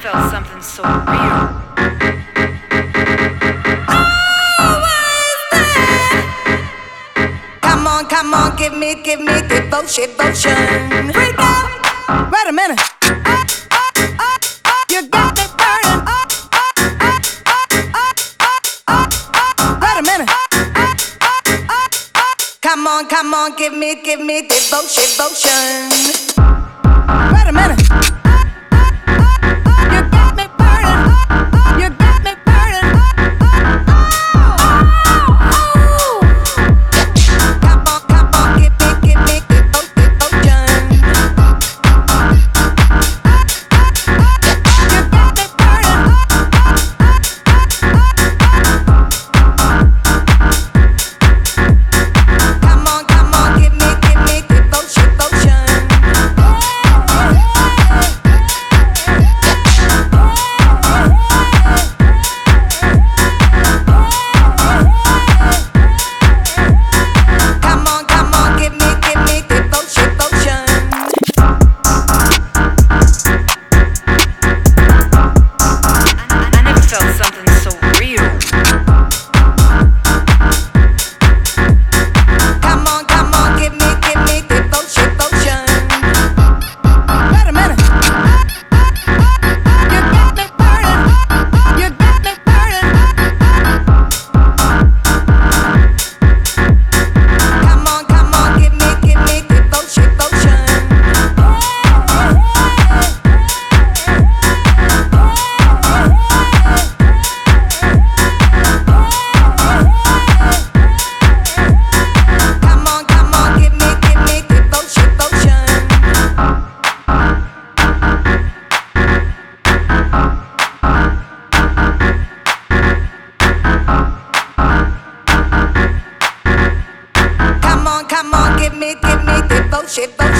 felt something so real. Come on, give me devotion. Freak out. Wait a minute. You got me burning. Wait a minute. Come on, give me devotion. Wait a minute. You got me burning. You got me burning. Come on, give me devotion. You got me burning. Come on, give me devotion. Come on, give me devotion. I never felt something so real. Come on, give me devotion. Wait a minute. You got me burning. You got me burning. Come on, give me devotion. Come on, give me devotion. Come on, give me devotion.